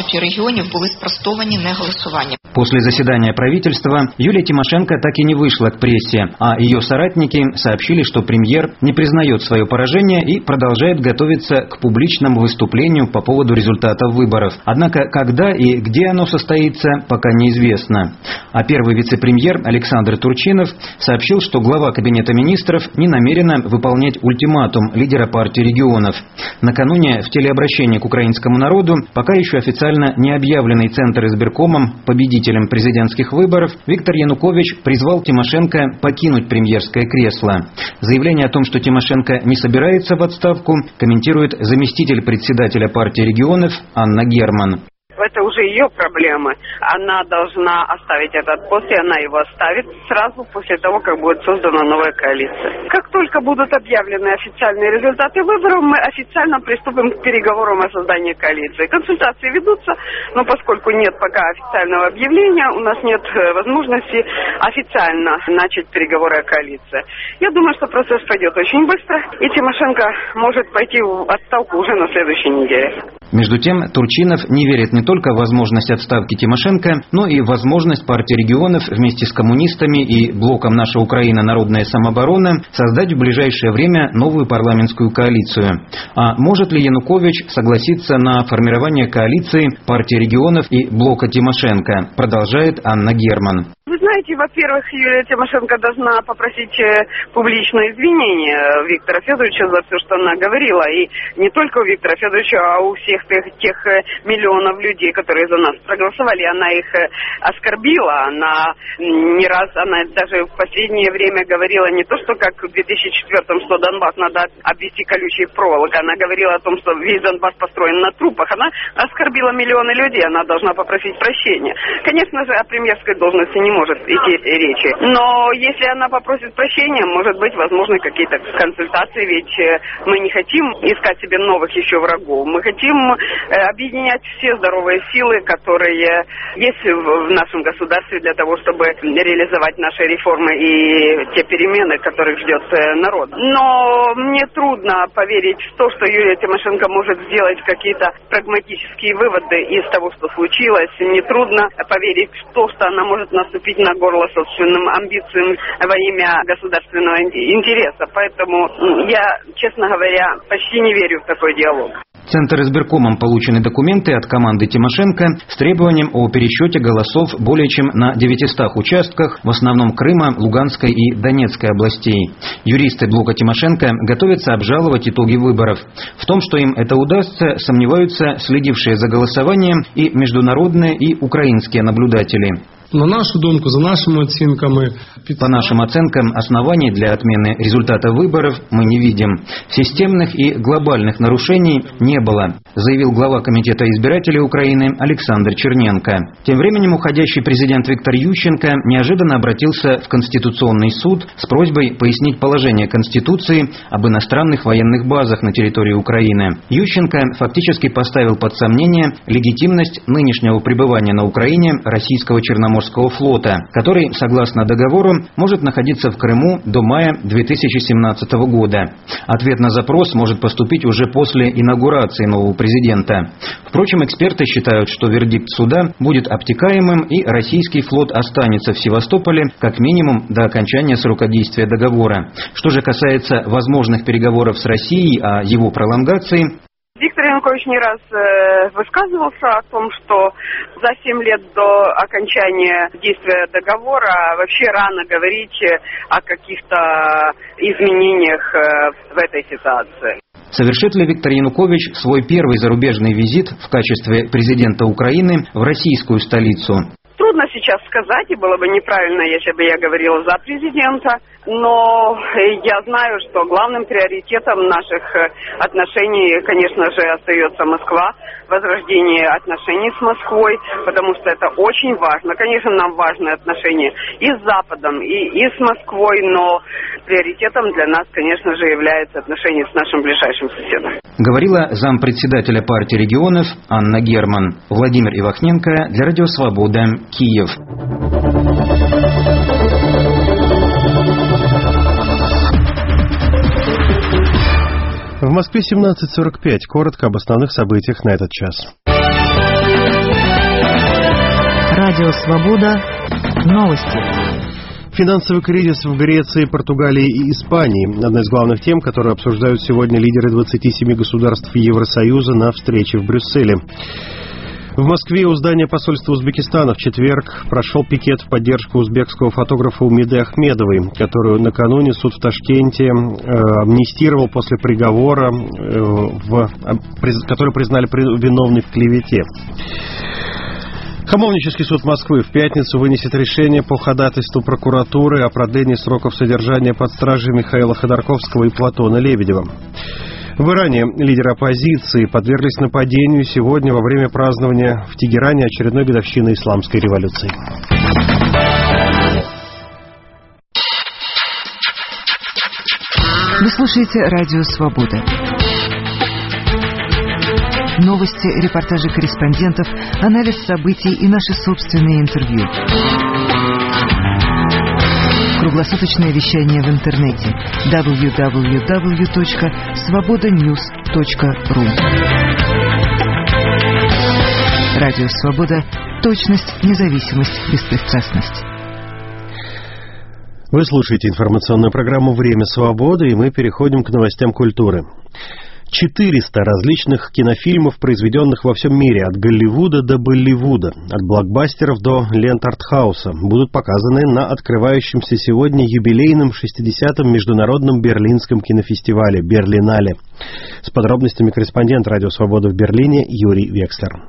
После заседания правительства Юлия Тимошенко так и не вышла к прессе, а ее соратники сообщили, что премьер не признает свое поражение и продолжает готовиться к публичному выступлению по поводу результатов выборов. Однако, когда и где оно состоится, пока неизвестно. А первый вице-премьер Александр Турчинов сообщил, что глава Кабинета министров не намерена выполнять ультиматум лидера партии регионов. Накануне в телеобращении к украинскому народу пока еще официально не объявленный Центр избиркомом победителем президентских выборов Виктор Янукович призвал Тимошенко покинуть премьерское кресло. Заявление о том, что Тимошенко не собирается в отставку, комментирует заместитель председателя партии регионов Анна Герман. это уже ее проблемы. Она должна оставить этот пост, и она его оставит сразу после того, как будет создана новая коалиция. Как только будут объявлены официальные результаты выборов, мы официально приступим к переговорам о создании коалиции. Консультации ведутся, но поскольку нет пока официального объявления, у нас нет возможности официально начать переговоры о коалиции. Я думаю, что процесс пойдет очень быстро, и Тимошенко может пойти в отставку уже на следующей неделе. Между тем, Турчинов не верит не только в возможность отставки Тимошенко, но и в возможность партии регионов вместе с коммунистами и блоком «Наша Украина. Народная самооборона» создать в ближайшее время новую парламентскую коалицию. А может ли Янукович согласиться на формирование коалиции партии регионов и блока Тимошенко, продолжает Анна Герман. Вы знаете, во-первых, Юлия Тимошенко должна попросить публичное извинение Виктора Федоровича за все, что она говорила. И не только у Виктора Федоровича, а у всех тех миллионов людей, которые за нас проголосовали. Она их оскорбила. Она не раз, она даже в последнее время говорила не то, что как в 2004-м, что Донбасс надо обвести колючей проволокой. Она говорила о том, что весь Донбасс построен на трупах. Она оскорбила миллионы людей. Она должна попросить прощения. Конечно же, о премьерской должности не может идти речи. Но если она попросит прощения, может быть, возможны какие-то консультации, ведь мы не хотим искать себе новых еще врагов. Мы хотим объединять все здоровые силы, которые есть в нашем государстве для того, чтобы реализовать наши реформы и те перемены, которых ждет народ. Но мне трудно поверить в то, что Юлия Тимошенко может сделать какие-то прагматические выводы из того, что случилось. Мне трудно поверить в то, что она может наступить на горло собственным амбициям во имя государственного интереса. Поэтому я, честно говоря, почти не верю в такой диалог. Центр избиркомом получены документы от команды Тимошенко с требованием о пересчете голосов более чем на 900 участках, в основном Крыма, Луганской и Донецкой областей. Юристы блока Тимошенко готовятся обжаловать итоги выборов. В том, что им это удастся, сомневаются следившие за голосованием и международные, и украинские наблюдатели. На нашу думку, за нашими оцінками... По нашим оценкам, оснований для отмены результата выборов мы не видим. Системных и глобальных нарушений не было, заявил глава Комитета избирателей Украины Александр Черненко. Тем временем уходящий президент Виктор Ющенко неожиданно обратился в Конституционный суд с просьбой пояснить положение Конституции об иностранных военных базах на территории Украины. Ющенко фактически поставил под сомнение легитимность нынешнего пребывания на Украине российского Черноморского флота, который, согласно договору, может находиться в Крыму до мая 2017 года. Ответ на запрос может поступить уже после инаугурации нового президента. Впрочем, эксперты считают, что вердикт суда будет обтекаемым и российский флот останется в Севастополе как минимум до окончания срока действия договора. Что же касается возможных переговоров с Россией о его пролонгации, Виктор Янукович не раз высказывался о том, что за 7 лет до окончания действия договора вообще рано говорить о каких-то изменениях в этой ситуации. Совершит ли Виктор Янукович свой первый зарубежный визит в качестве президента Украины в российскую столицу? Трудно сейчас сказать, и было бы неправильно, если бы я говорила за президента, но я знаю, что главным приоритетом наших отношений, конечно же, остается Москва, возрождение отношений с Москвой, потому что это очень важно. Конечно, нам важны отношения и с Западом, и с Москвой, но приоритетом для нас, конечно же, являются отношения с нашим ближайшим соседом. Говорила зампредседателя партии регионов Анна Герман. Владимир Ивахненко для Радио Свобода, Киев. В Москве 17:45. Коротко об основных событиях на этот час. Радио Свобода. Новости. Финансовый кризис в Греции, Португалии и Испании – одна из главных тем, которые обсуждают сегодня лидеры 27 государств Евросоюза на встрече в Брюсселе. В Москве у здания посольства Узбекистана в четверг прошел пикет в поддержку узбекского фотографа Умиды Ахмедовой, которую накануне суд в Ташкенте амнистировал после приговора, который признали виновной в клевете. Хамовнический суд Москвы в пятницу вынесет решение по ходатайству прокуратуры о продлении сроков содержания под стражей Михаила Ходорковского и Платона Лебедева. В Иране лидеры оппозиции подверглись нападению сегодня во время празднования в Тегеране очередной годовщины исламской революции. Вы слушаете «Радио Свобода». Новости, репортажи корреспондентов, анализ событий и наши собственные интервью. Круглосуточное вещание в интернете www.svobodanews.ru. Радио Свобода. Точность, независимость, беспристрастность. Вы слушаете информационную программу «Время свободы», и мы переходим к новостям культуры. 400 различных кинофильмов, произведенных во всем мире, от Голливуда до Болливуда, от блокбастеров до лент артхауса, будут показаны на открывающемся сегодня юбилейном 60-м международном берлинском кинофестивале «Берлинале». С подробностями корреспондент «Радио Свобода» в Берлине Юрий Векслер.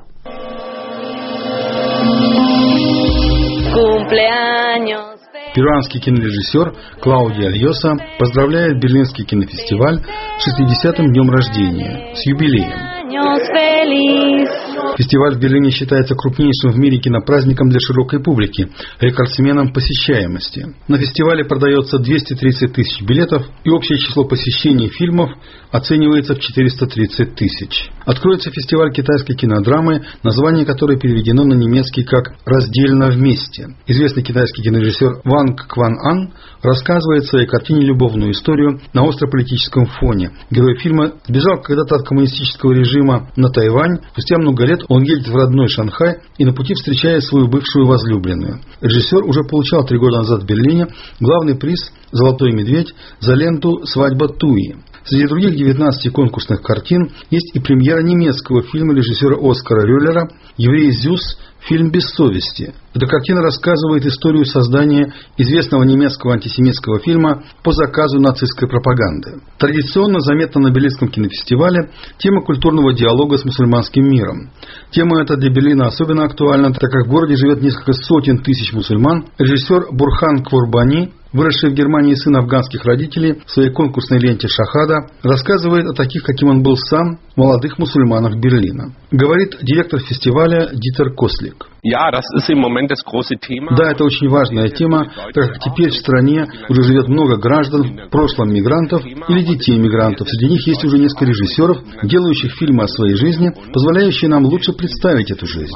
Перуанский кинорежиссер Клаудио Альоса поздравляет Берлинский кинофестиваль с 60-м днем рождения, с юбилеем. Фестиваль в Берлине считается крупнейшим в мире кинопраздником для широкой публики, рекордсменом посещаемости. На фестивале продается 230 тысяч билетов, и общее число посещений фильмов оценивается в 430 тысяч. Откроется фестиваль китайской кинодрамы, название которой переведено на немецкий как «Раздельно вместе». Известный китайский кинорежиссер Ванг Кван-Ан рассказывает в своей картине любовную историю на острополитическом фоне. Герой фильма сбежал когда-то от коммунистического режима на Тайвань. Спустя много лет он едет в родной Шанхай и на пути встречает свою бывшую возлюбленную. Режиссер уже получал 3 года назад в Берлине главный приз «Золотой медведь» за ленту «Свадьба Туи». Среди других 19 конкурсных картин есть и премьера немецкого фильма режиссера Оскара Рюллера «Еврей Зюс. Фильм без совести». Эта картина рассказывает историю создания известного немецкого антисемитского фильма по заказу нацистской пропаганды. Традиционно заметна на Берлинском кинофестивале тема культурного диалога с мусульманским миром. Тема эта для Берлина особенно актуальна, так как в городе живет несколько сотен тысяч мусульман. Режиссер Бурхан Курбани, выросший в Германии сын афганских родителей, в своей конкурсной ленте «Шахада» рассказывает о таких, каким он был сам, молодых мусульманах Берлина. Говорит директор фестиваля Дитер Кослик. Да, это очень важная тема, так как теперь в стране уже живет много граждан, в прошлом мигрантов или детей мигрантов. Среди них есть уже несколько режиссеров, делающих фильмы о своей жизни, позволяющие нам лучше представить эту жизнь.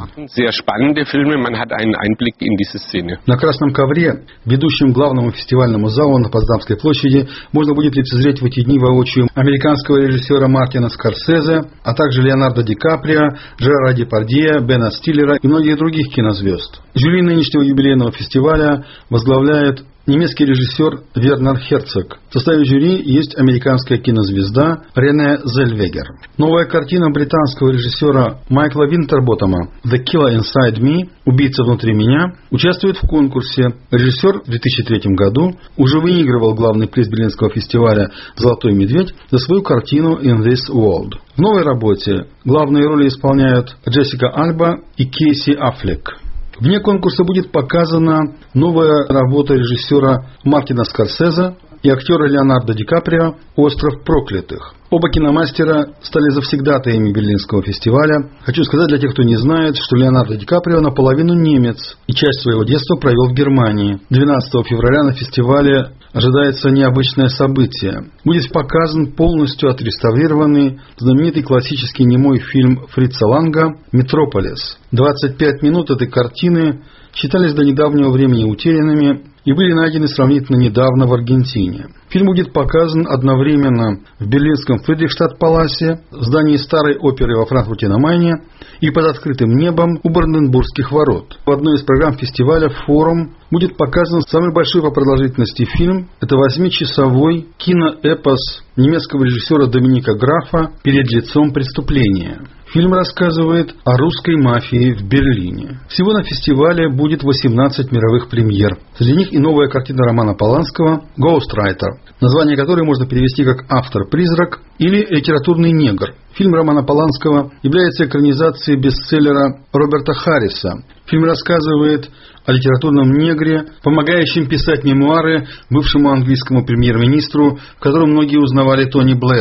На красном ковре, ведущем главному фестивальному залу на Потсдамской площади, можно будет лицезреть в эти дни воочию американского режиссера Мартина Скорсезе, а также Леонардо Ди Каприо, Жерара Депардье, Бена Стиллера и многих других кинозвезд. Жюри нынешнего юбилейного фестиваля возглавляет немецкий режиссер Вернер Херцог. В составе жюри есть американская кинозвезда Рене Зельвегер. Новая картина британского режиссера Майкла Винтерботтома «The Killer Inside Me» «Убийца внутри меня» участвует в конкурсе. Режиссер в 2003 году уже выигрывал главный приз Берлинского фестиваля «Золотой медведь» за свою картину «In This World». В новой работе главные роли исполняют Джессика Альба и Кейси Аффлек. Вне конкурса будет показана новая работа режиссера Мартина Скорсезе и актера Леонардо Ди Каприо «Остров проклятых». Оба киномастера стали завсегдатаями Берлинского фестиваля. Хочу сказать для тех, кто не знает, что Леонардо Ди Каприо наполовину немец и часть своего детства провел в Германии. 12 февраля на фестивале ожидается необычное событие. Будет показан полностью отреставрированный знаменитый классический немой фильм Фрица Ланга «Метрополис». 25 минут этой картины считались до недавнего времени утерянными и были найдены сравнительно недавно в Аргентине. Фильм будет показан одновременно в берлинском Фридрихштадт-паласе, в здании старой оперы во Франкфурте на Майне и под открытым небом у Бранденбургских ворот. В одной из программ фестиваля «Форум» будет показан самый большой по продолжительности фильм. Это 8-часовой киноэпос немецкого режиссера Доминика Графа «Перед лицом преступления». Фильм рассказывает о русской мафии в Берлине. Всего на фестивале будет 18 мировых премьер. Среди них и новая картина Романа Поланского «Ghostwriter», название которой можно перевести как «Автор-призрак» или «Литературный негр». Фильм Романа Поланского является экранизацией бестселлера Роберта Харриса. Фильм рассказывает о литературном негре, помогающем писать мемуары бывшему английскому премьер-министру, в котором многие узнавали Тони Блэра.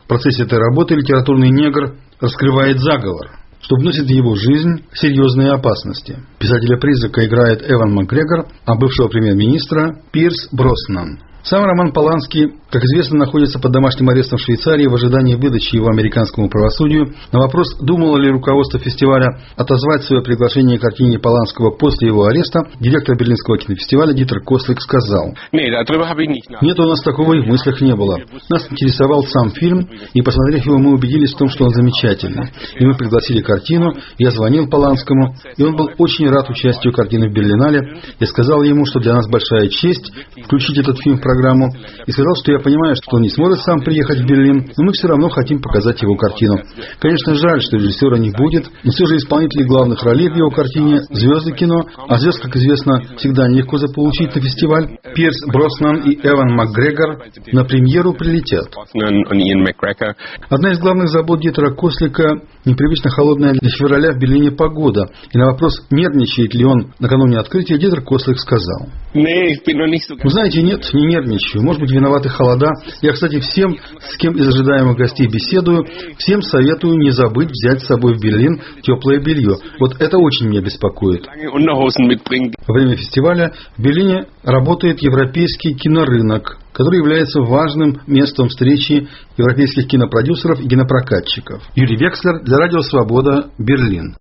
В процессе этой работы литературный негр раскрывает заговор, что вносит в его жизнь серьезные опасности. Писателя-призрака играет Эван Макгрегор, а бывшего премьер-министра Пирс Броснан. Сам Роман Полански, как известно, находится под домашним арестом в Швейцарии в ожидании выдачи его американскому правосудию. На вопрос, думало ли руководство фестиваля отозвать свое приглашение к картине Поланского после его ареста, директор Берлинского кинофестиваля Дитер Кослик сказал: «Нет, у нас такого и в мыслях не было. Нас интересовал сам фильм, и, посмотрев его, мы убедились в том, что он замечательный. И мы пригласили картину, я звонил Поланскому, и он был очень рад участию картины в Берлинале. Я сказал ему, что для нас большая честь включить этот фильм в программу, и сказал, что я понимаю, что он не сможет сам приехать в Берлин, но мы все равно хотим показать его картину. Конечно, жаль, что режиссера не будет, но все же исполнители главных ролей в его картине – звезды кино, а звезд, как известно, всегда нелегко заполучить на фестиваль. Пирс Броснан и Эван Макгрегор на премьеру прилетят». Одна из главных забот Дитера Кослика – непривычно холодная для февраля в Берлине погода. И на вопрос, нервничает ли он накануне открытия, Дитер Кослик сказал: «Вы знаете, нет, не нервничаю. Может быть, виноваты холода. Я, кстати, всем, с кем из ожидаемых гостей беседую, всем советую не забыть взять с собой в Берлин теплое белье. Вот это очень меня беспокоит». Во время фестиваля в Берлине работает европейский кинорынок, который является важным местом встречи европейских кинопродюсеров и кинопрокатчиков. Юрий Векслер для Радио Свобода, Берлин.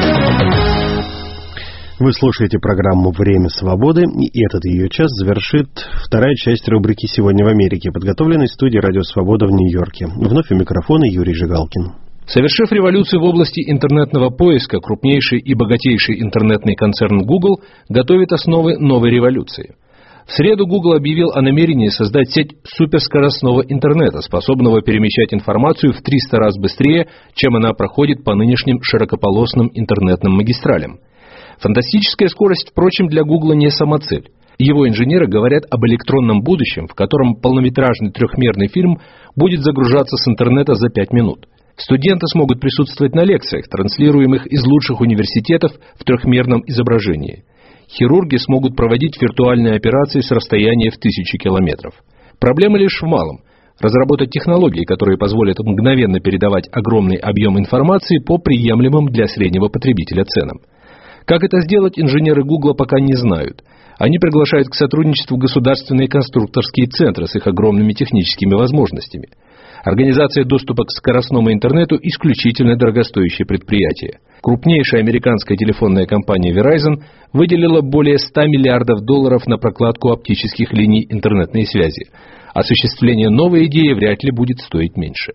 Вы слушаете программу «Время свободы», и этот ее час завершит вторая часть рубрики «Сегодня в Америке», подготовленной в студии «Радио Свобода» в Нью-Йорке. Вновь у микрофона Юрий Жигалкин. Совершив революцию в области интернетного поиска, крупнейший и богатейший интернетный концерн Google готовит основы новой революции. В среду Google объявил о намерении создать сеть суперскоростного интернета, способного перемещать информацию в 300 раз быстрее, чем она проходит по нынешним широкополосным интернетным магистралям. Фантастическая скорость, впрочем, для Google не самоцель. Его инженеры говорят об электронном будущем, в котором полнометражный трехмерный фильм будет загружаться с интернета за 5 минут. Студенты смогут присутствовать на лекциях, транслируемых из лучших университетов в трехмерном изображении. Хирурги смогут проводить виртуальные операции с расстояния в 1000 километров. Проблема лишь в малом. Разработать технологии, которые позволят мгновенно передавать огромный объем информации по приемлемым для среднего потребителя ценам. Как это сделать, инженеры Google пока не знают. Они приглашают к сотрудничеству государственные конструкторские центры с их огромными техническими возможностями. Организация доступа к скоростному интернету – исключительно дорогостоящее предприятие. Крупнейшая американская телефонная компания Verizon выделила более $100 миллиардов на прокладку оптических линий интернетной связи. Осуществление новой идеи вряд ли будет стоить меньше.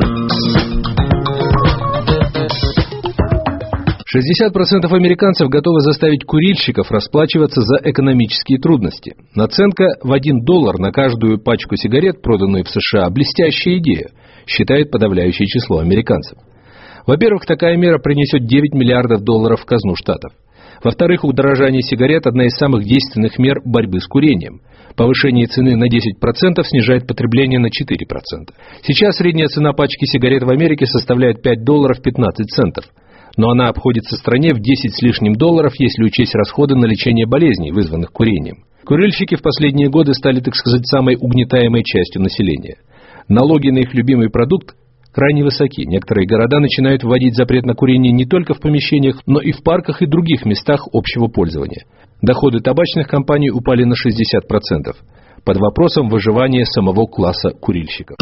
60% американцев готовы заставить курильщиков расплачиваться за экономические трудности. Наценка в $1 на каждую пачку сигарет, проданную в США, блестящая идея, считает подавляющее число американцев. Во-первых, такая мера принесет $9 миллиардов в казну штатов. Во-вторых, удорожание сигарет – одна из самых действенных мер борьбы с курением. Повышение цены на 10% снижает потребление на 4%. Сейчас средняя цена пачки сигарет в Америке составляет $5.15. Но она обходится стране в 10 с лишним долларов, если учесть расходы на лечение болезней, вызванных курением. Курильщики в последние годы стали, так сказать, самой угнетаемой частью населения. Налоги на их любимый продукт крайне высоки. Некоторые города начинают вводить запрет на курение не только в помещениях, но и в парках и других местах общего пользования. Доходы табачных компаний упали на 60%. Под вопросом выживания самого класса курильщиков.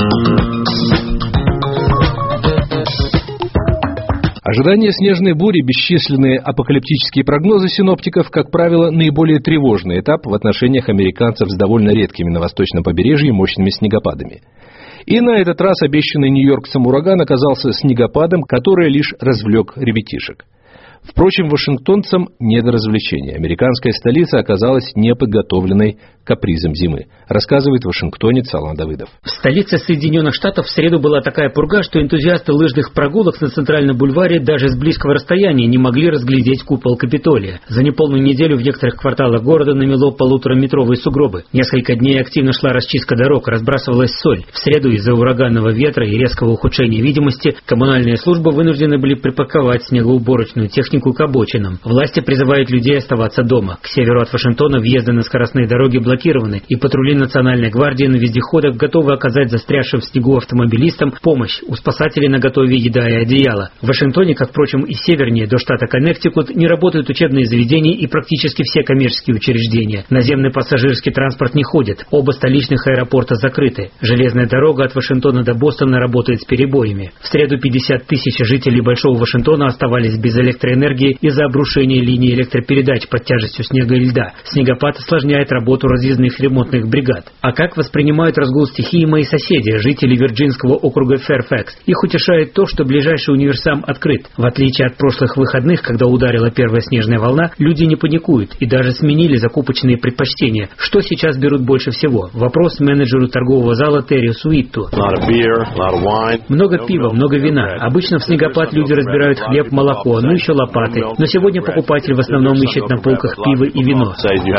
Ожидание снежной бури, бесчисленные апокалиптические прогнозы синоптиков, как правило, наиболее тревожный этап в отношениях американцев с довольно редкими на восточном побережье мощными снегопадами. И на этот раз обещанный нью-йоркцам ураган оказался снегопадом, который лишь развлек ребятишек. Впрочем, вашингтонцам не до развлечения. Американская столица оказалась неподготовленной к капризам зимы, рассказывает вашингтонец Алан Давыдов. В столице Соединенных Штатов в среду была такая пурга, что энтузиасты лыжных прогулок на Центральном бульваре даже с близкого расстояния не могли разглядеть купол Капитолия. За неполную неделю в некоторых кварталах города намело 1,5-метровые сугробы. Несколько дней активно шла расчистка дорог, разбрасывалась соль. В среду из-за ураганного ветра и резкого ухудшения видимости коммунальные службы вынуждены были припарковать снегоуборочную технику к обочинам. Власти призывают людей оставаться дома. К северу от Вашингтона въезды на скоростные дороги блокируют заблокированы, и патрули Национальной гвардии на вездеходах готовы оказать застрявшим в снегу автомобилистам помощь. У спасателей наготове еда и одеяло. В Вашингтоне, как, впрочем, и севернее до штата Коннектикут, не работают учебные заведения и практически все коммерческие учреждения. Наземный пассажирский транспорт не ходит. Оба столичных аэропорта закрыты. Железная дорога от Вашингтона до Бостона работает с перебоями. В среду 50 тысяч жителей Большого Вашингтона оставались без электроэнергии из-за обрушения линий электропередач под тяжестью снега и льда. Снегопад осложняет работу разъездных ремонтных бригад. А как воспринимают разгул стихии мои соседи, жители Вирджинского округа Фэрфакс? Их утешает то, что ближайший универсам открыт. В отличие от прошлых выходных, когда ударила первая снежная волна, люди не паникуют и даже сменили закупочные предпочтения. Что сейчас берут больше всего? Вопрос менеджеру торгового зала Терри Суитту. Много пива, много вина. Обычно в снегопад люди разбирают хлеб, молоко, ну еще лопаты. Но сегодня покупатель в основном ищет на полках пиво и вино.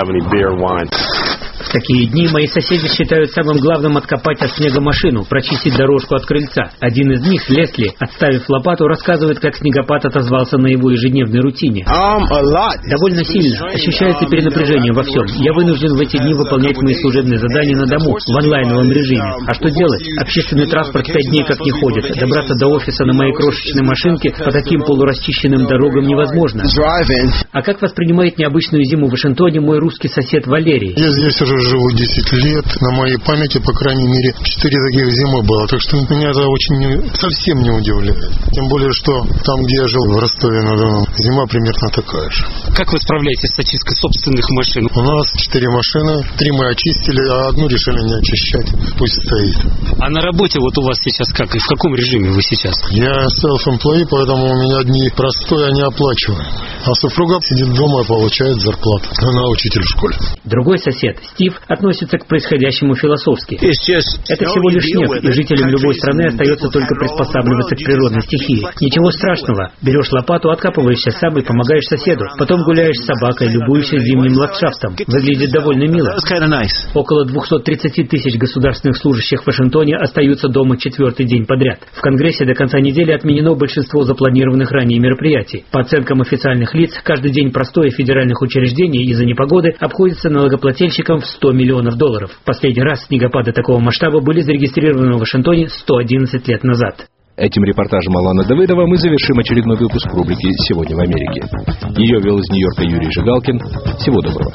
В такие дни мои соседи считают самым главным откопать от снега машину, прочистить дорожку от крыльца. Один из них, Лесли, отставив лопату, рассказывает, как снегопад отозвался на его ежедневной рутине. Довольно сильно. Ощущается перенапряжение во всем. Я вынужден в эти дни выполнять мои служебные задания на дому, в онлайновом режиме. А что делать? Общественный транспорт 5 дней как не ходит. Добраться до офиса на моей крошечной машинке по таким полурасчищенным дорогам невозможно. А как воспринимает необычную зиму в Вашингтоне мой русский сосед Валерий? Я здесь уже живу 10 лет. На моей памяти, по крайней мере, 4 таких зимы было. Так что меня это совсем не удивляет. Тем более, что там, где я жил, в Ростове-на-Дону, зима примерно такая же. Как вы справляетесь с очисткой собственных машин? У нас 4 машины, 3 мы очистили, а одну решили не очищать. Пусть стоит. А на работе вот у вас сейчас как? И в каком режиме вы сейчас? Я self-employed, поэтому у меня дни простой, а не оплачиваю. А супруга сидит дома и получает зарплату. Она учитель в школе. Другой сосед, Стив, относится к происходящему философски. Это всего лишь снег, и жителям любой страны остается только приспосабливаться к природной стихии. Ничего страшного. Берешь лопату, откапываешься сам и помогаешь соседу. Потом гуляешь с собакой, любуешься зимним ландшафтом. Выглядит довольно мило. Около 230 тысяч государственных служащих в Вашингтоне остаются дома 4-й день подряд. В Конгрессе до конца недели отменено большинство запланированных ранее мероприятий. По оценкам официальных лиц, каждый день простоя федеральных учреждений из-за непогоды обходится налогоплательщикам в $100 миллионов. Последний раз снегопады такого масштаба были зарегистрированы в Вашингтоне 111 лет назад. Этим репортажем Алана Давыдова мы завершим очередной выпуск рубрики «Сегодня в Америке». Ее вел из Нью-Йорка Юрий Жигалкин. Всего доброго.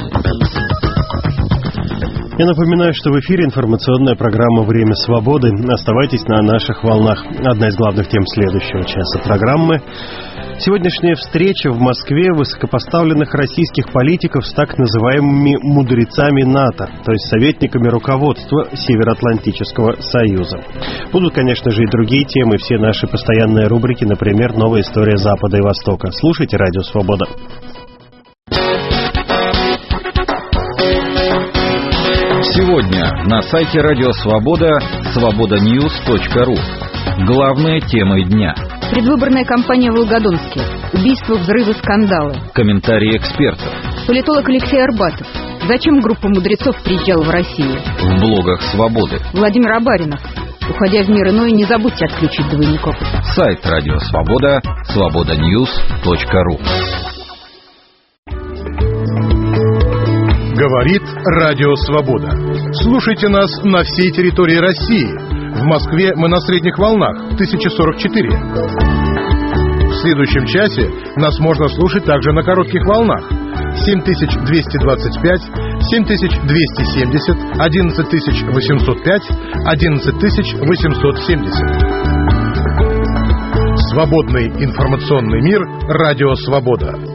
Я напоминаю, что в эфире информационная программа «Время свободы». Оставайтесь на наших волнах. Одна из главных тем следующего часа программы – сегодняшняя встреча в Москве высокопоставленных российских политиков с так называемыми мудрецами НАТО, то есть советниками руководства Североатлантического Союза. Будут, конечно же, и другие темы, все наши постоянные рубрики, например, «Новая история Запада и Востока». Слушайте «Радио Свобода». Сегодня на сайте Радио Свобода свободаньюс.ру. Главные темы дня. Предвыборная кампания в Волгодонске. Убийства, взрывы, скандалы. Комментарии экспертов. Политолог Алексей Арбатов. Зачем группа мудрецов приезжала в Россию? В блогах Свободы. Владимир Абаринов. Уходя в мир иной, не забудьте отключить двойников. Сайт Радио Свобода свободаньюс.ру. Говорит Радио Свобода. Слушайте нас на всей территории России. В Москве мы на средних волнах 1044. В следующем часе нас можно слушать также на коротких волнах 7225, 7270, 11805, 11870. Свободный информационный мир. Радио Свобода.